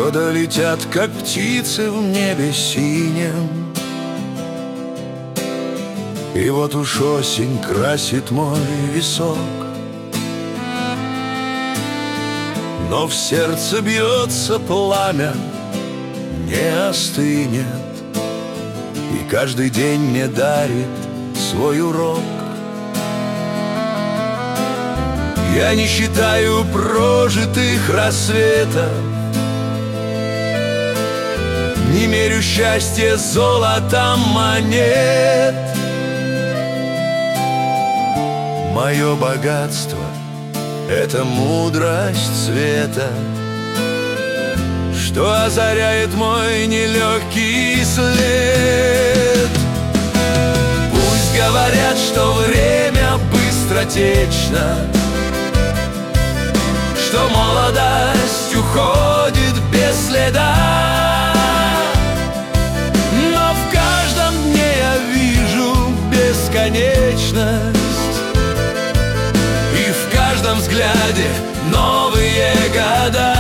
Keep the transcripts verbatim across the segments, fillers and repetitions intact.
Года летят, как птицы в небе синем, и вот уж осень красит мой висок. Но в сердце бьется пламя, не остынет, и каждый день мне дарит свой урок. Я не считаю прожитых рассветов, не мерю счастье золотом монет. Мое богатство — это мудрость света, что озаряет мой нелегкий след. Пусть говорят, что время быстротечно, что молодость уходит без следа, но в каждом дне я вижу бесконечность, и в каждом взгляде новые года.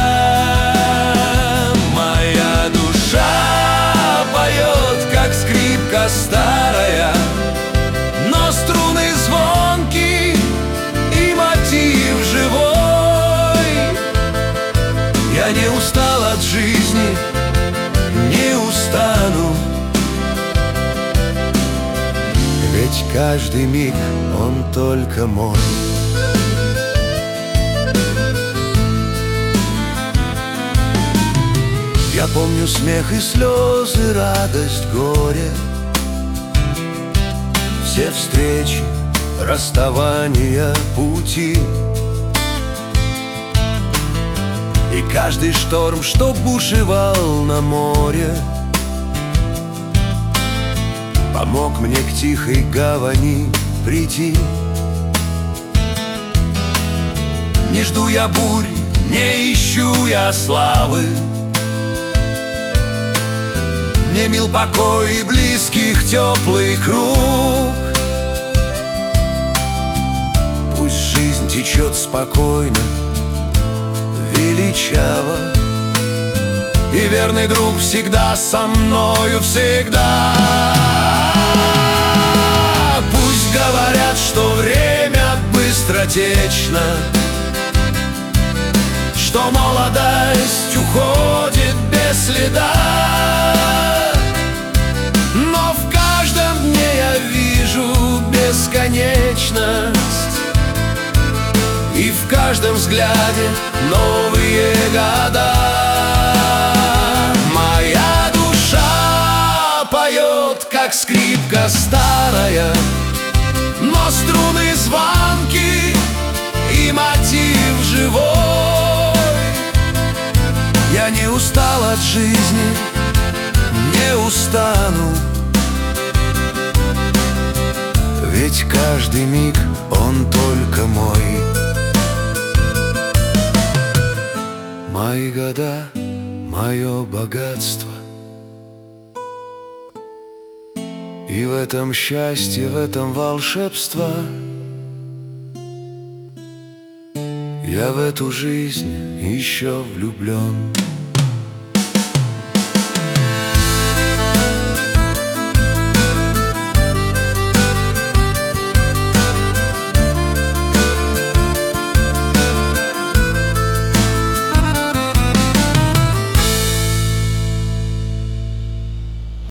Моя душа поет, как скрипка старая, но струны звонкие и мотив живой. Я не устал от жизни, не устану, ведь каждый миг он только мой. Я помню смех и слезы, радость, горе, все встречи, расставания, пути, и каждый шторм, что бушевал на море, помог мне к тихой гавани прийти. Не жду я бурь, не ищу я славы, мне мил покой и близких теплый круг. Пусть жизнь течет спокойно, величаво, и верный друг всегда со мною, всегда. Пусть говорят, что время быстротечно, что молодость уходит без следа, но в каждом дне я вижу бесконечность, и в каждом взгляде новые года. Моя душа поет, как скрипка старая, но струны звонкие и мотив живой. Я не устал от жизни, не устану, ведь каждый миг он только мой. Мои года, мое богатство, и в этом счастье, в этом волшебство. Я в эту жизнь еще влюблен.